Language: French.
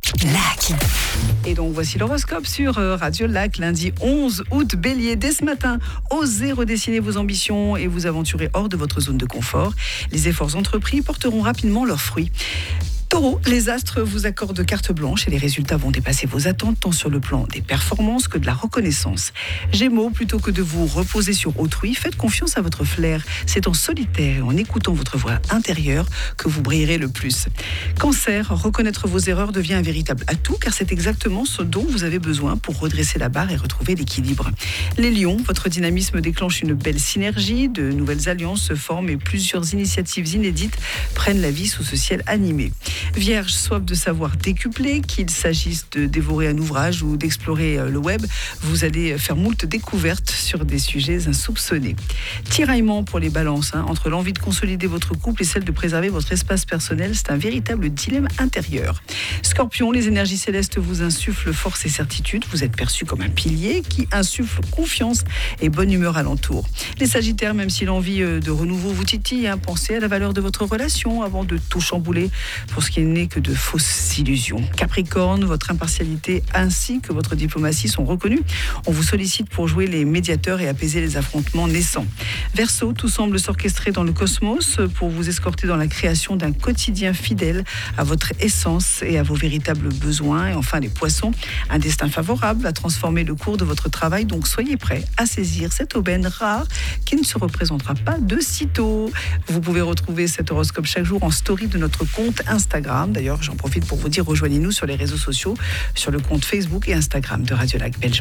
Lac. Et donc voici l'horoscope sur Radio Lac, lundi 11 août. Bélier, dès ce matin, osez redessiner vos ambitions et vous aventurer hors de votre zone de confort. Les efforts entrepris porteront rapidement leurs fruits. Taureau, les astres vous accordent carte blanche et les résultats vont dépasser vos attentes tant sur le plan des performances que de la reconnaissance. Gémeaux, plutôt que de vous reposer sur autrui, faites confiance à votre flair. C'est en solitaire et en écoutant votre voix intérieure que vous brillerez le plus. Cancer, reconnaître vos erreurs devient un véritable atout car c'est exactement ce dont vous avez besoin pour redresser la barre et retrouver l'équilibre. Les lions, votre dynamisme déclenche une belle synergie, de nouvelles alliances se forment et plusieurs initiatives inédites prennent la vie sous ce ciel animé. Vierge, soif de savoir décuplé, qu'il s'agisse de dévorer un ouvrage ou d'explorer le web, vous allez faire moult découvertes sur des sujets insoupçonnés. Tiraillement pour les balances, entre l'envie de consolider votre couple et celle de préserver votre espace personnel, c'est un véritable dilemme intérieur. Scorpion, les énergies célestes vous insufflent force et certitude, vous êtes perçu comme un pilier qui insuffle confiance et bonne humeur alentour. Les Sagittaires, même si l'envie de renouveau vous titille, pensez à la valeur de votre relation avant de tout chambouler pour ce qui n'est que de fausses illusions. Capricorne, votre impartialité ainsi que votre diplomatie sont reconnues. On vous sollicite pour jouer les médiateurs et apaiser les affrontements naissants. Verseau, tout semble s'orchestrer dans le cosmos pour vous escorter dans la création d'un quotidien fidèle à votre essence et à vos véritables besoins. Et enfin les Poissons, un destin favorable à transformer le cours de votre travail, donc soyez prêts à saisir cette aubaine rare qui ne se représentera pas de sitôt. Vous pouvez retrouver cet horoscope chaque jour en story de notre compte Instagram. D'ailleurs, j'en profite pour vous dire, rejoignez-nous sur les réseaux sociaux, sur le compte Facebook et Instagram de Radio Lac Belgique.